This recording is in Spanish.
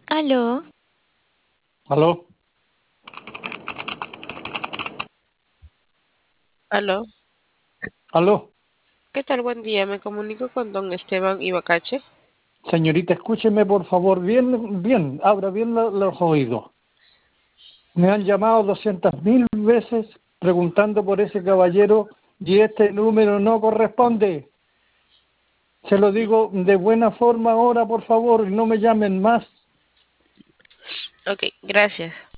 Aló, ¿Aló? Aló, ¿Aló? ¿qué tal? Buen día, me comunico con don Esteban Ibacache. Señorita, escúcheme por favor, bien, bien, abra bien los oídos. Me han llamado 200.000 veces preguntando por ese caballero y este número no corresponde. Se lo digo de buena forma ahora, por favor, y no me llamen más. Ok, gracias.